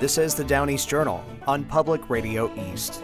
This is the Down East Journal on Public Radio East.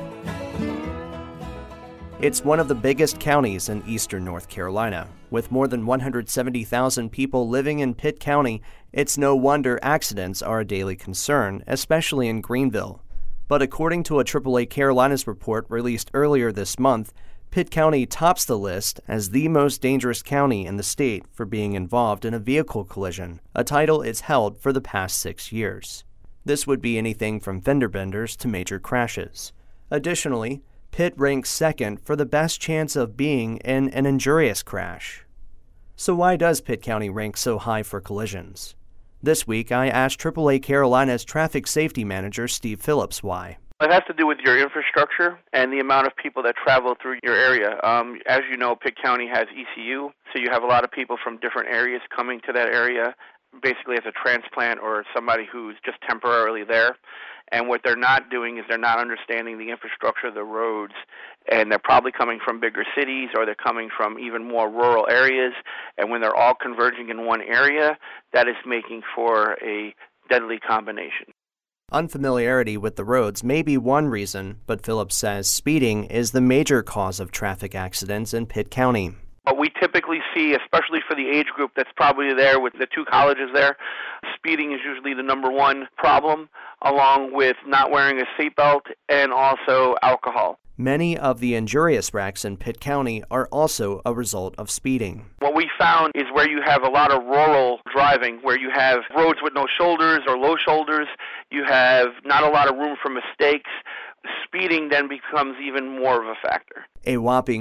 It's one of the biggest counties in eastern North Carolina. With more than 170,000 people living in Pitt County, it's no wonder accidents are a daily concern, especially in Greenville. But according to a AAA Carolinas report released earlier this month, Pitt County tops the list as the most dangerous county in the state for being involved in a vehicle collision, a title it's held for the past 6 years. This would be anything from fender benders to major crashes. Additionally, Pitt ranks second for the best chance of being in an injurious crash. So why does Pitt County rank so high for collisions? This week, I asked AAA Carolinas Traffic Safety Manager Steve Phillips why. It has to do with your infrastructure and the amount of people that travel through your area. As you know, Pitt County has ECU, so you have a lot of people from different areas coming to that area, basically as a transplant or somebody who's just temporarily there. And what they're not doing is they're not understanding the infrastructure of the roads, and they're probably coming from bigger cities or they're coming from even more rural areas. And when they're all converging in one area, that is making for a deadly combination. Unfamiliarity with the roads may be one reason, but Phillips says speeding is the major cause of traffic accidents in Pitt County. What we typically see, especially for the age group that's probably there with the two colleges there, speeding is usually the number one problem, along with not wearing a seatbelt and also alcohol. Many of the injurious wrecks in Pitt County are also a result of speeding. What we found is where you have a lot of rural driving, where you have roads with no shoulders or low shoulders, you have not a lot of room for mistakes. Speeding then becomes even more of a factor. A whopping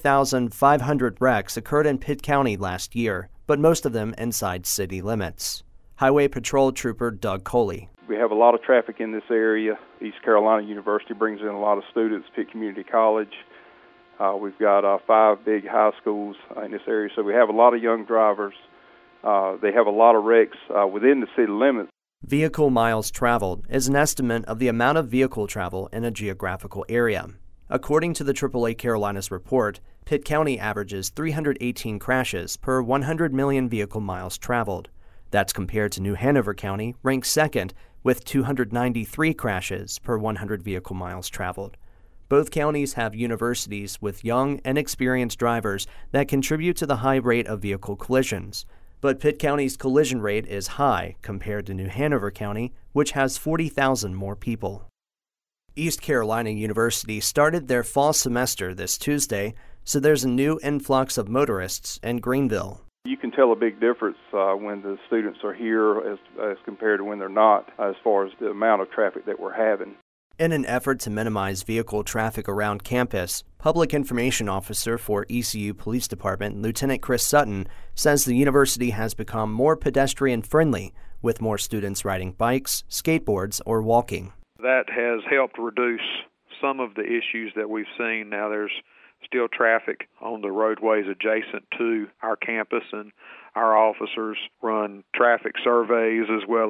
4,500 wrecks occurred in Pitt County last year, but most of them inside city limits. Highway Patrol Trooper Doug Coley. We have a lot of traffic in this area. East Carolina University brings in a lot of students, Pitt Community College. We've got 5 big high schools in this area, so we have a lot of young drivers. They have a lot of wrecks within the city limits. Vehicle miles traveled is an estimate of the amount of vehicle travel in a geographical area. According to the AAA Carolinas report, Pitt County averages 318 crashes per 100 million vehicle miles traveled. That's compared to New Hanover County, ranked second, with 293 crashes per 100 vehicle miles traveled. Both counties have universities with young and experienced drivers that contribute to the high rate of vehicle collisions. But Pitt County's collision rate is high compared to New Hanover County, which has 40,000 more people. East Carolina University started their fall semester this Tuesday, so there's a new influx of motorists in Greenville. You can tell a big difference when the students are here as compared to when they're not, as far as the amount of traffic that we're having. In an effort to minimize vehicle traffic around campus, Public Information Officer for ECU Police Department, Lieutenant Chris Sutton, says the university has become more pedestrian-friendly, with more students riding bikes, skateboards, or walking. That has helped reduce some of the issues that we've seen. Now there's still traffic on the roadways adjacent to our campus, and our officers run traffic surveys as well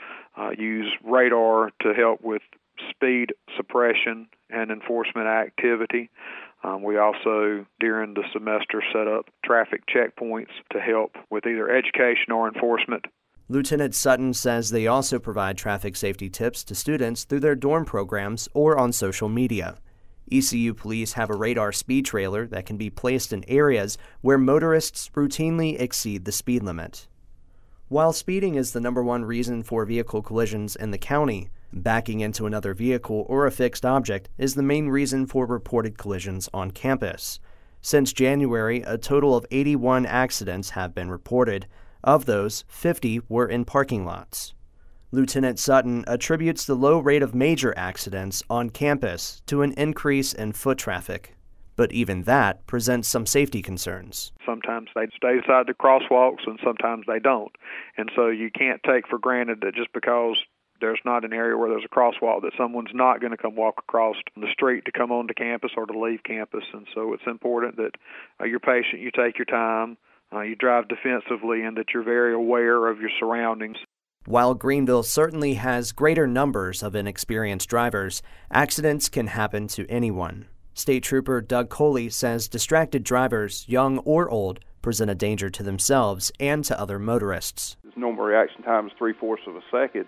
as use radar to help with speed suppression and enforcement activity. We also, during the semester, set up traffic checkpoints to help with either education or enforcement. Lieutenant Sutton says they also provide traffic safety tips to students through their dorm programs or on social media. ECU police have a radar speed trailer that can be placed in areas where motorists routinely exceed the speed limit. While speeding is the number one reason for vehicle collisions in the county, backing into another vehicle or a fixed object is the main reason for reported collisions on campus. Since January, a total of 81 accidents have been reported. Of those, 50 were in parking lots. Lieutenant Sutton attributes the low rate of major accidents on campus to an increase in foot traffic. But even that presents some safety concerns. Sometimes they stay beside the crosswalks and sometimes they don't. And so you can't take for granted that just because there's not an area where there's a crosswalk that someone's not going to come walk across the street to come onto campus or to leave campus. And so it's important that you're patient, you take your time, you drive defensively, and that you're very aware of your surroundings. While Greenville certainly has greater numbers of inexperienced drivers, accidents can happen to anyone. State Trooper Doug Coley says distracted drivers, young or old, present a danger to themselves and to other motorists. Normal reaction time is 3/4 of a second,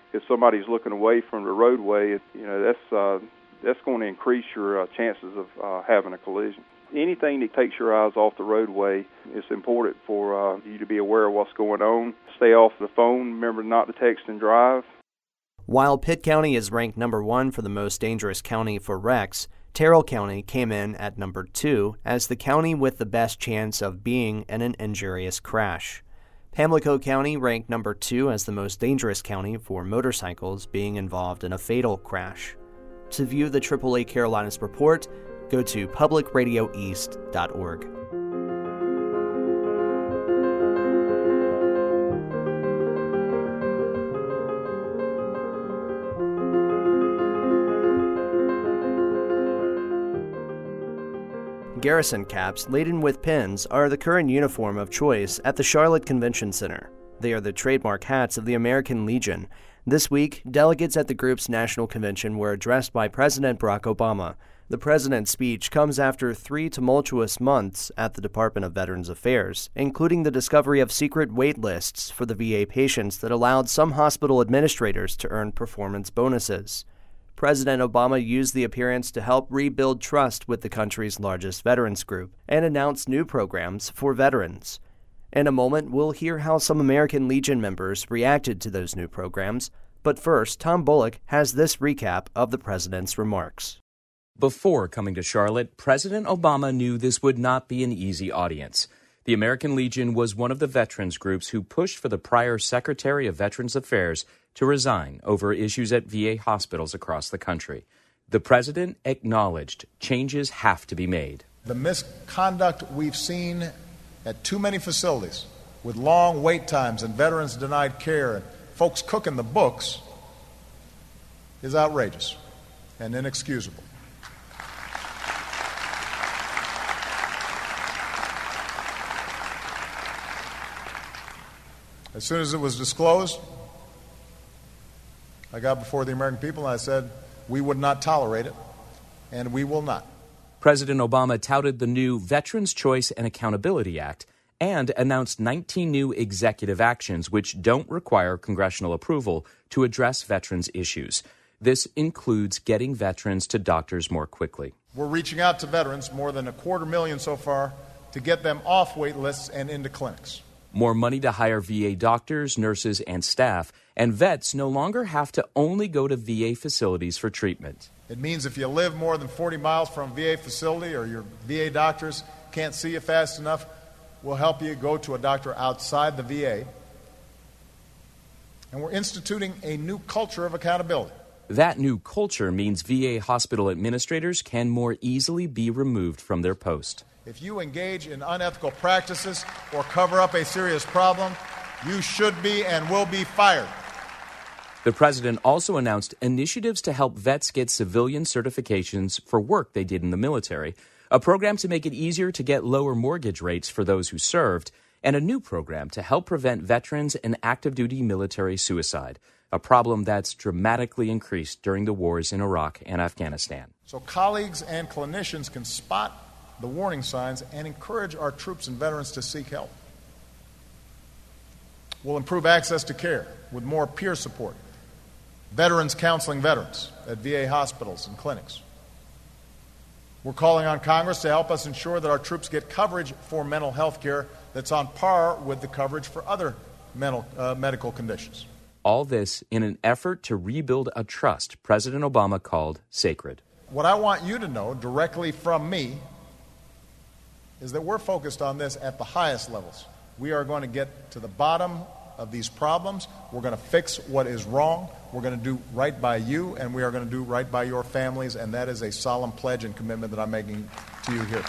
if somebody's looking away from the roadway, that's going to increase your chances of having a collision. Anything that takes your eyes off the roadway, it's important for you to be aware of what's going on. Stay off the phone. Remember not to text and drive. While Pitt County is ranked number 1 for the most dangerous county for wrecks, Terrell County came in at number 2 as the county with the best chance of being in an injurious crash. Pamlico County ranked number 2 as the most dangerous county for motorcycles being involved in a fatal crash. To view the AAA Carolinas report, go to publicradioeast.org. Garrison caps laden with pins are the current uniform of choice at the Charlotte Convention Center. They are the trademark hats of the American Legion. This week, delegates at the group's national convention were addressed by President Barack Obama. The president's speech comes after 3 tumultuous months at the Department of Veterans Affairs, including the discovery of secret wait lists for the VA patients that allowed some hospital administrators to earn performance bonuses. President Obama used the appearance to help rebuild trust with the country's largest veterans group and announce new programs for veterans. In a moment, we'll hear how some American Legion members reacted to those new programs. But first, Tom Bullock has this recap of the president's remarks. Before coming to Charlotte, President Obama knew this would not be an easy audience. The American Legion was one of the veterans groups who pushed for the prior Secretary of Veterans Affairs to resign over issues at VA hospitals across the country. The president acknowledged changes have to be made. The misconduct we've seen at too many facilities with long wait times and veterans denied care and folks cooking the books is outrageous and inexcusable. As soon as it was disclosed, I got before the American people and I said, we would not tolerate it, and we will not. President Obama touted the new Veterans Choice and Accountability Act and announced 19 new executive actions which don't require congressional approval to address veterans' issues. This includes getting veterans to doctors more quickly. We're reaching out to veterans, more than 250,000 so far, to get them off wait lists and into clinics. More money to hire VA doctors, nurses, and staff, and vets no longer have to only go to VA facilities for treatment. It means if you live more than 40 miles from a VA facility or your VA doctors can't see you fast enough, we'll help you go to a doctor outside the VA. And we're instituting a new culture of accountability. That new culture means VA hospital administrators can more easily be removed from their post. If you engage in unethical practices or cover up a serious problem, you should be and will be fired. The president also announced initiatives to help vets get civilian certifications for work they did in the military, a program to make it easier to get lower mortgage rates for those who served, and a new program to help prevent veterans and active-duty military suicide, a problem that's dramatically increased during the wars in Iraq and Afghanistan. So colleagues and clinicians can spot the warning signs and encourage our troops and veterans to seek help. We'll improve access to care with more peer support, veterans counseling veterans at VA hospitals and clinics. We're calling on Congress to help us ensure that our troops get coverage for mental health care that's on par with the coverage for other medical conditions. All this in an effort to rebuild a trust President Obama called sacred. What I want you to know directly from me is that we're focused on this at the highest levels. We are going to get to the bottom of these problems. We're going to fix what is wrong. We're going to do right by you, and we are going to do right by your families, and that is a solemn pledge and commitment that I'm making to you here.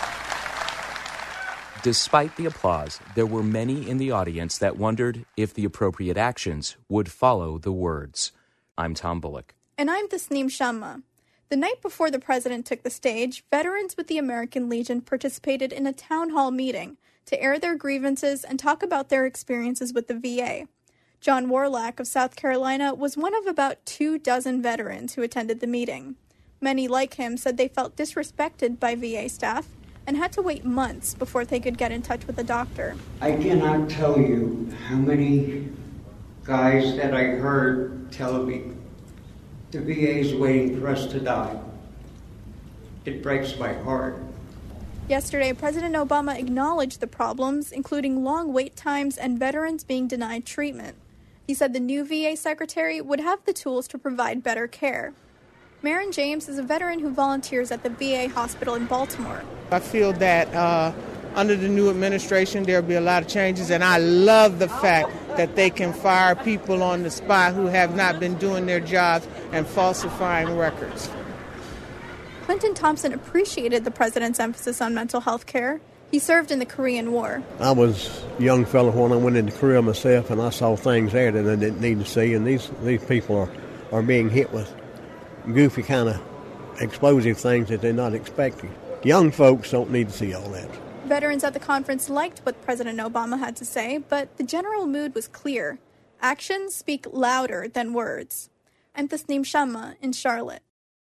Despite the applause, there were many in the audience that wondered if the appropriate actions would follow the words. I'm Tom Bullock. And I'm Tasneem Shamma. The night before the president took the stage, veterans with the American Legion participated in a town hall meeting to air their grievances and talk about their experiences with the VA. John Warlack of South Carolina was one of about 24 veterans who attended the meeting. Many like him said they felt disrespected by VA staff and had to wait months before they could get in touch with a doctor. I cannot tell you how many guys that I heard tell me the VA is waiting for us to die. It breaks my heart. Yesterday, President Obama acknowledged the problems, including long wait times and veterans being denied treatment. He said the new VA secretary would have the tools to provide better care. Marin James is a veteran who volunteers at the VA hospital in Baltimore. I feel that under the new administration there will be a lot of changes, and I love the fact that they can fire people on the spot who have not been doing their jobs and falsifying records. Clinton Thompson appreciated the president's emphasis on mental health care. He served in the Korean War. I was a young fellow when I went into Korea myself, and I saw things there that I didn't need to see, and these people are being hit with goofy kind of explosive things that they're not expecting. Young folks don't need to see all that. Veterans at the conference liked what President Obama had to say, but the general mood was clear. Actions speak louder than words. I'm Tasneem Shamma in Charlotte.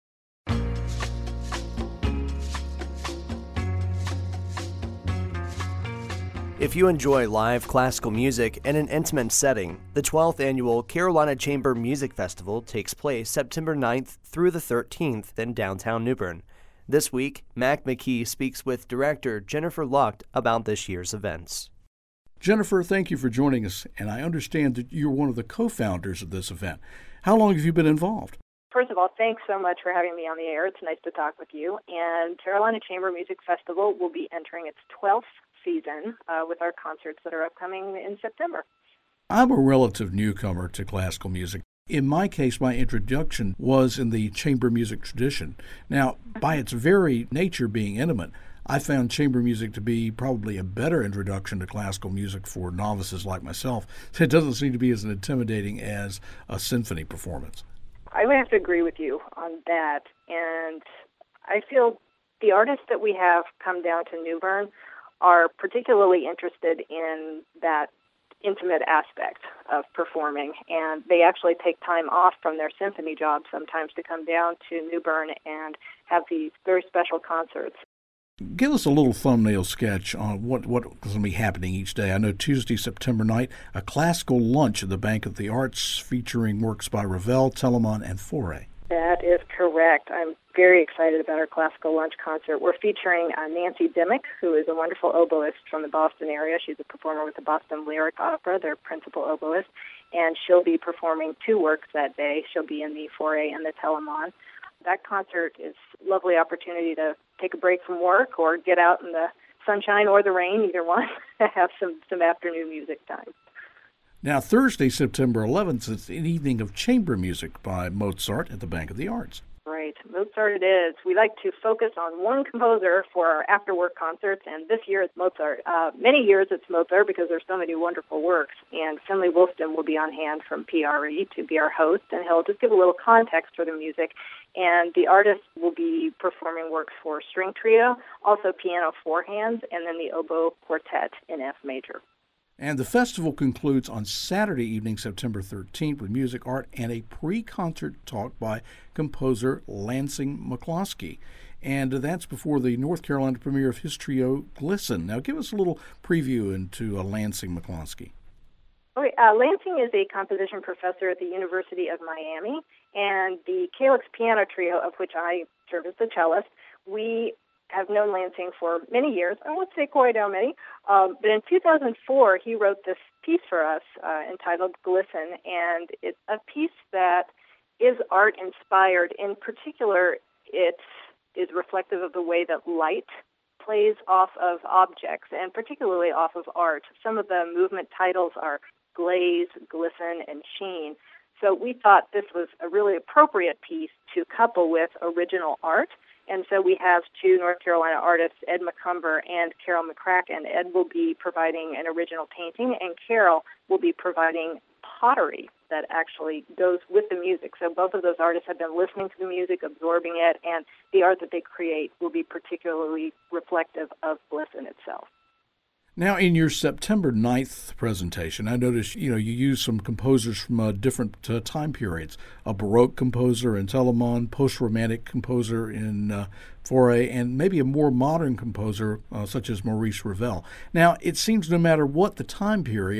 If you enjoy live classical music in an intimate setting, the 12th annual Carolina Chamber Music Festival takes place September 9th through the 13th in downtown New Bern. This week, Mac McKee speaks with director Jennifer Lucht about this year's events. Jennifer, thank you for joining us, and I understand that you're one of the co-founders of this event. How long have you been involved? First of all, thanks so much for having me on the air. It's nice to talk with you. And Carolina Chamber Music Festival will be entering its 12th season with our concerts that are upcoming in September. I'm a relative newcomer to classical music. In my case, my introduction was in the chamber music tradition. Now, by its very nature being intimate, I found chamber music to be probably a better introduction to classical music for novices like myself. It doesn't seem to be as intimidating as a symphony performance. I would have to agree with you on that. And I feel the artists that we have come down to New Bern are particularly interested in that intimate aspect of performing, and they actually take time off from their symphony jobs sometimes to come down to New Bern and have these very special concerts. Give us a little thumbnail sketch on what's going to be happening each day. I know Tuesday, September 9th, a classical lunch at the Bank of the Arts featuring works by Ravel, Telemann, and Fauré. That is correct. I'm very excited about our classical lunch concert. We're featuring Nancy Dimmick, who is a wonderful oboist from the Boston area. She's a performer with the Boston Lyric Opera, their principal oboist, and she'll be performing two works that day. She'll be in the Fauré and the Telemann. That concert is a lovely opportunity to take a break from work or get out in the sunshine or the rain, either one, have some afternoon music time. Now, Thursday, September 11th, is an evening of chamber music by Mozart at the Bank of the Arts. Right, Mozart it is. We like to focus on one composer for our after-work concerts, and this year it's Mozart. Many years it's Mozart because there's so many wonderful works, and Finley Wolfson will be on hand from PRE to be our host, and he'll just give a little context for the music. And the artist will be performing works for string trio, also piano four hands, and then the oboe quartet in F major. And the festival concludes on Saturday evening, September 13th, with music, art, and a pre-concert talk by composer Lansing McCloskey. And that's before the North Carolina premiere of his trio, Glisten. Now, give us a little preview into Lansing McCloskey. Okay, Lansing is a composition professor at the University of Miami, and the Calyx Piano Trio, of which I serve as the cellist, we have known Lansing for many years. I won't say quite how many, but in 2004 he wrote this piece for us entitled Glisten, and it's a piece that is art-inspired. In particular, it is reflective of the way that light plays off of objects, and particularly off of art. Some of the movement titles are Glaze, Glisten, and Sheen. So we thought this was a really appropriate piece to couple with original art. And so we have two North Carolina artists, Ed McCumber and Carol McCracken. Ed will be providing an original painting, and Carol will be providing pottery that actually goes with the music. So both of those artists have been listening to the music, absorbing it, and the art that they create will be particularly reflective of Glisten itself. Now, in your September 9th presentation, I noticed, you use some composers from different time periods. A Baroque composer in Telemann, post-Romantic composer in Fauré, and maybe a more modern composer such as Maurice Ravel. Now, it seems no matter what the time period,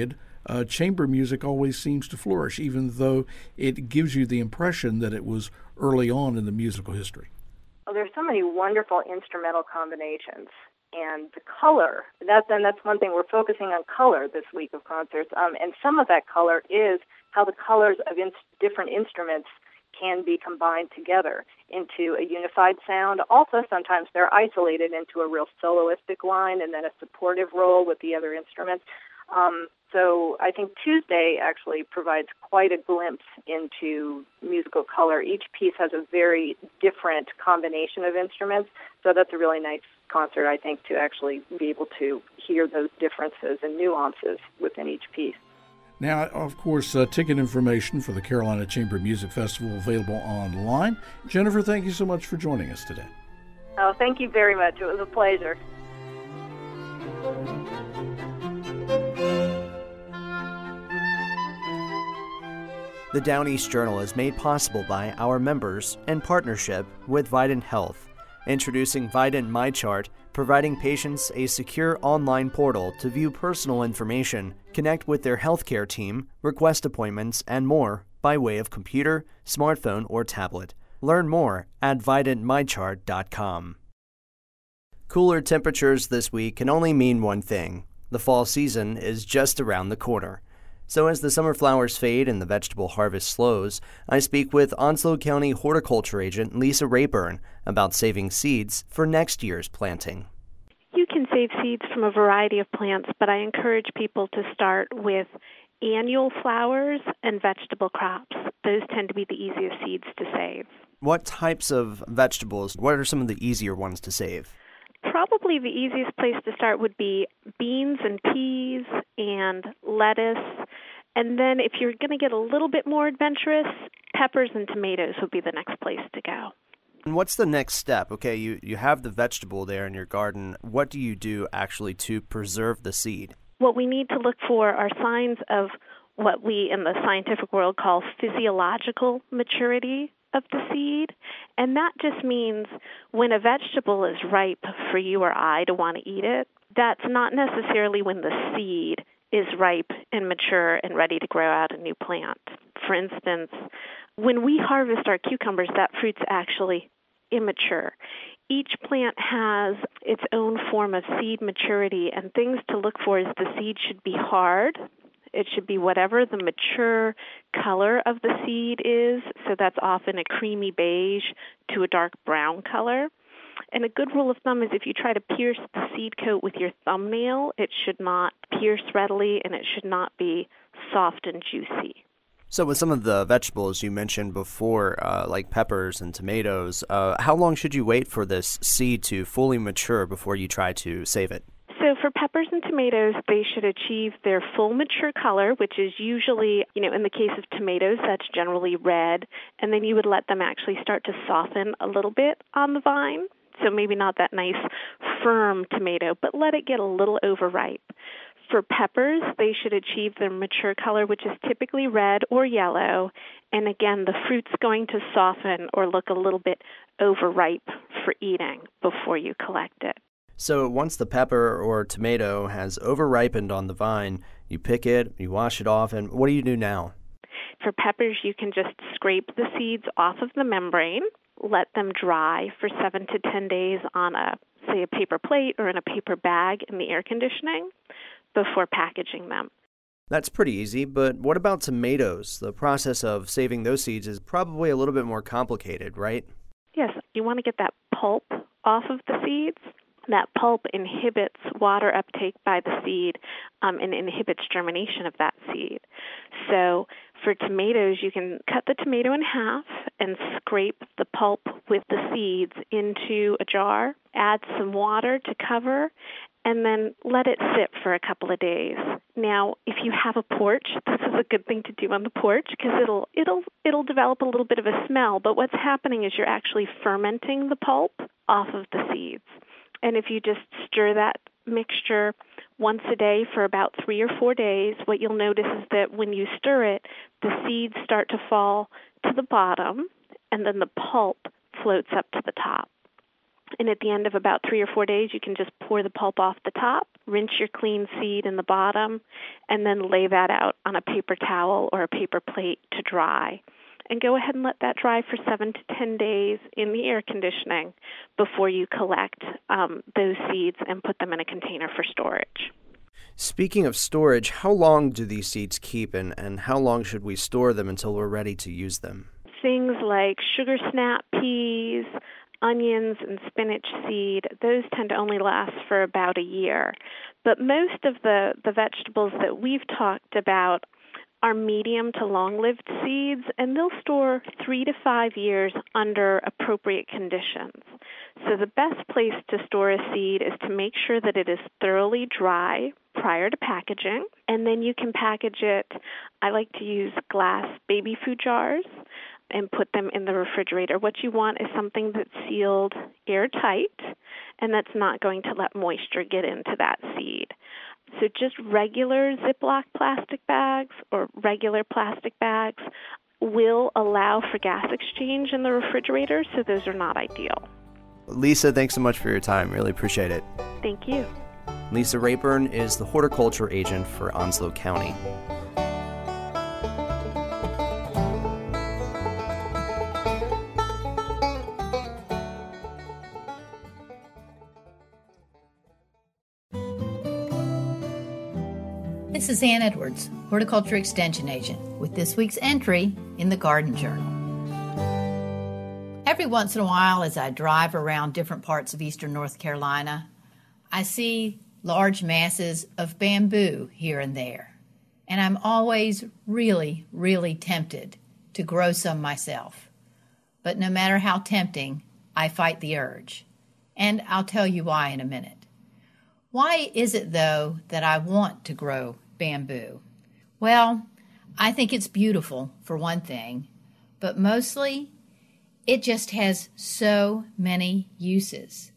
chamber music always seems to flourish, even though it gives you the impression that it was early on in the musical history. Well, there's so many wonderful instrumental combinations. And the color, that's one thing. We're focusing on color this week of concerts. And some of that color is how the colors of different instruments can be combined together into a unified sound. Also, sometimes they're isolated into a real soloistic line and then a supportive role with the other instruments. So I think Tuesday actually provides quite a glimpse into musical color. Each piece has a very different combination of instruments, so that's a really nice concert, I think, to actually be able to hear those differences and nuances within each piece. Now, of course, ticket information for the Carolina Chamber Music Festival available online. Jennifer, thank you so much for joining us today. Oh, thank you very much. It was a pleasure. The Down East Journal is made possible by our members in partnership with Vidant Health. Introducing Vidant MyChart, providing patients a secure online portal to view personal information, connect with their healthcare team, request appointments, and more by way of computer, smartphone, or tablet. Learn more at vidantmychart.com. Cooler temperatures this week can only mean one thing. The fall season is just around the corner. So as the summer flowers fade and the vegetable harvest slows, I speak with Onslow County horticulture agent Lisa Rayburn about saving seeds for next year's planting. You can save seeds from a variety of plants, but I encourage people to start with annual flowers and vegetable crops. Those tend to be the easiest seeds to save. What types of vegetables, what are some of the easier ones to save? Probably the easiest place to start would be beans and peas and lettuce. And then if you're going to get a little bit more adventurous, peppers and tomatoes would be the next place to go. And what's the next step? Okay, you have the vegetable there in your garden. What do you do actually to preserve the seed? What we need to look for are signs of what we in the scientific world call physiological maturity of the seed, and that just means when a vegetable is ripe for you or I to want to eat it, that's not necessarily when the seed is ripe and mature and ready to grow out a new plant. For instance, when we harvest our cucumbers, that fruit's actually immature. Each plant has its own form of seed maturity, and things to look for is the seed should be hard. It should be whatever the mature color of the seed is, so that's often a creamy beige to a dark brown color. And a good rule of thumb is if you try to pierce the seed coat with your thumbnail, it should not pierce readily and it should not be soft and juicy. So with some of the vegetables you mentioned before, like peppers and tomatoes, how long should you wait for this seed to fully mature before you try to save it? So for peppers and tomatoes, they should achieve their full mature color, which is usually, in the case of tomatoes, that's generally red, and then you would let them actually start to soften a little bit on the vine. So maybe not that nice, firm tomato, but let it get a little overripe. For peppers, they should achieve their mature color, which is typically red or yellow, and again, the fruit's going to soften or look a little bit overripe for eating before you collect it. So once the pepper or tomato has over-ripened on the vine, you pick it, you wash it off, and what do you do now? For peppers, you can just scrape the seeds off of the membrane, let them dry for 7 to 10 days on a paper plate or in a paper bag in the air conditioning before packaging them. That's pretty easy, but what about tomatoes? The process of saving those seeds is probably a little bit more complicated, right? Yes, you want to get that pulp off of the seeds. That pulp inhibits water uptake by the seed and inhibits germination of that seed. So for tomatoes, you can cut the tomato in half and scrape the pulp with the seeds into a jar, add some water to cover, and then let it sit for a couple of days. Now, if you have a porch, this is a good thing to do on the porch because it'll develop a little bit of a smell, but what's happening is you're actually fermenting the pulp off of the seeds. And if you just stir that mixture once a day for about 3 or 4 days, what you'll notice is that when you stir it, the seeds start to fall to the bottom, and then the pulp floats up to the top. And at the end of about 3 or 4 days, you can just pour the pulp off the top, rinse your clean seed in the bottom, and then lay that out on a paper towel or a paper plate to dry. And go ahead and let that dry for 7 to 10 days in the air conditioning before you collect those seeds and put them in a container for storage. Speaking of storage, how long do these seeds keep, and how long should we store them until we're ready to use them? Things like sugar snap peas, onions, and spinach seed, those tend to only last for about a year. But most of the vegetables that we've talked about are medium to long-lived seeds, and they'll store 3 to 5 years under appropriate conditions. So the best place to store a seed is to make sure that it is thoroughly dry prior to packaging, and then you can package it. I like to use glass baby food jars and put them in the refrigerator. What you want is something that's sealed airtight and that's not going to let moisture get into that seed. So just regular Ziploc plastic bags or regular plastic bags will allow for gas exchange in the refrigerator, so those are not ideal. Lisa, thanks so much for your time. Really appreciate it. Thank you. Lisa Rayburn is the horticulture agent for Onslow County. This is Ann Edwards, Horticulture Extension Agent, with this week's entry in the Garden Journal. Every once in a while, as I drive around different parts of eastern North Carolina, I see large masses of bamboo here and there, and I'm always really, really tempted to grow some myself. But no matter how tempting, I fight the urge, and I'll tell you why in a minute. Why is it, though, that I want to grow bamboo? Well, I think it's beautiful, for one thing, but mostly it just has so many uses.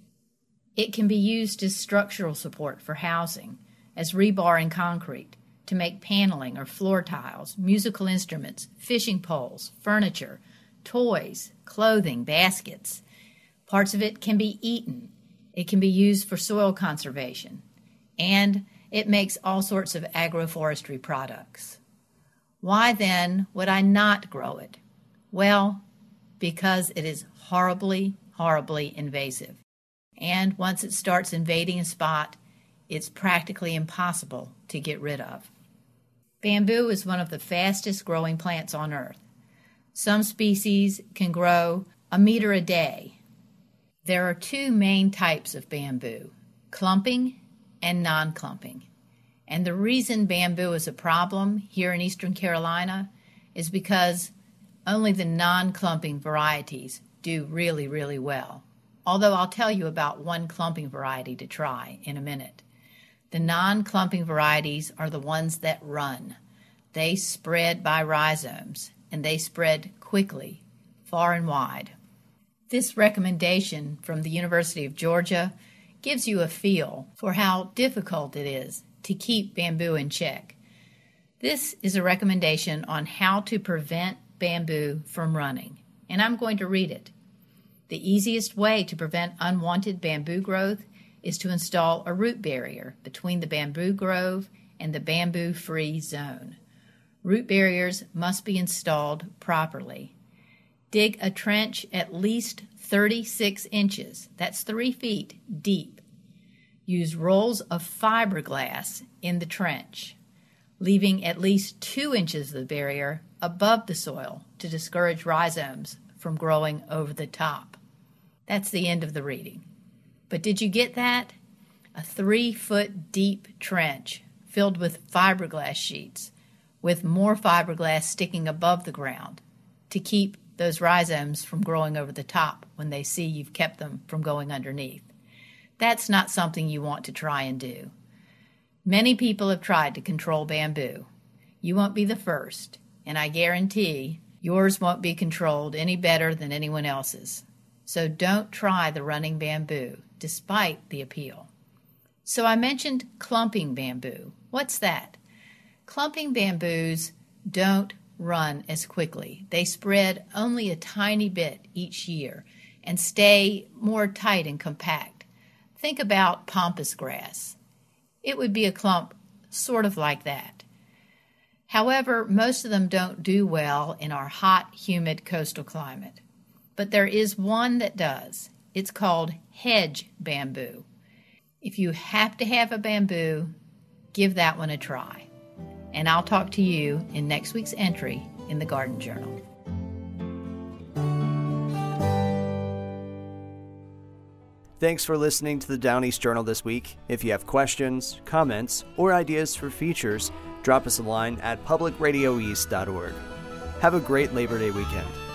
It can be used as structural support for housing, as rebar and concrete, to make paneling or floor tiles, musical instruments, fishing poles, furniture, toys, clothing, baskets. Parts of it can be eaten. It can be used for soil conservation, and it makes all sorts of agroforestry products. Why then would I not grow it? Well, because it is horribly, horribly invasive. And once it starts invading a spot, it's practically impossible to get rid of. Bamboo is one of the fastest growing plants on Earth. Some species can grow 1 meter a day. There are 2 main types of bamboo, clumping and non-clumping. And the reason bamboo is a problem here in eastern Carolina is because only the non-clumping varieties do really, really well. Although I'll tell you about one clumping variety to try in a minute. The non-clumping varieties are the ones that run. They spread by rhizomes, and they spread quickly, far and wide. This recommendation from the University of Georgia gives you a feel for how difficult it is to keep bamboo in check. This is a recommendation on how to prevent bamboo from running, and I'm going to read it. The easiest way to prevent unwanted bamboo growth is to install a root barrier between the bamboo grove and the bamboo-free zone. Root barriers must be installed properly. Dig a trench at least 36 inches, that's 3 feet, deep. Use rolls of fiberglass in the trench, leaving at least 2 inches of the barrier above the soil to discourage rhizomes from growing over the top. That's the end of the reading. But did you get that? A 3-foot deep trench filled with fiberglass sheets, with more fiberglass sticking above the ground to keep those rhizomes from growing over the top when they see you've kept them from going underneath. That's not something you want to try and do. Many people have tried to control bamboo. You won't be the first, and I guarantee yours won't be controlled any better than anyone else's. So don't try the running bamboo, despite the appeal. So I mentioned clumping bamboo. What's that? Clumping bamboos don't run as quickly. They spread only a tiny bit each year and stay more tight and compact. Think about pampas grass. it would be a clump sort of like that. However, most of them don't do well in our hot, humid coastal climate. But there is one that does. It's called hedge bamboo. If you have to have a bamboo, give that one a try. And I'll talk to you in next week's entry in the Garden Journal. Thanks for listening to the Down East Journal this week. If you have questions, comments, or ideas for features, drop us a line at publicradioeast.org. Have a great Labor Day weekend.